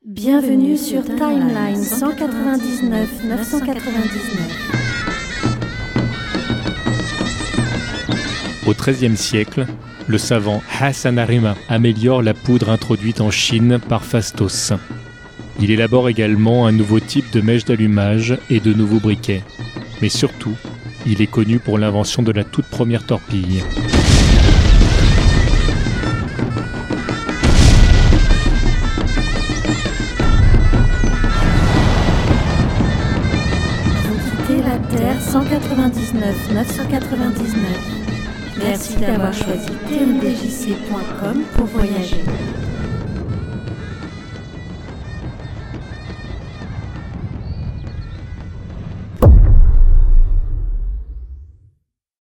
Bienvenue sur Timeline 199 999. Au XIIIe siècle, le savant Hassan Arima améliore la poudre introduite en Chine par Fastos. Il élabore également un nouveau type de mèche d'allumage et de nouveaux briquets. Mais surtout, il est connu pour l'invention de la toute première torpille. La Terre 199 999. Merci d'avoir choisi tmdjc.com pour voyager.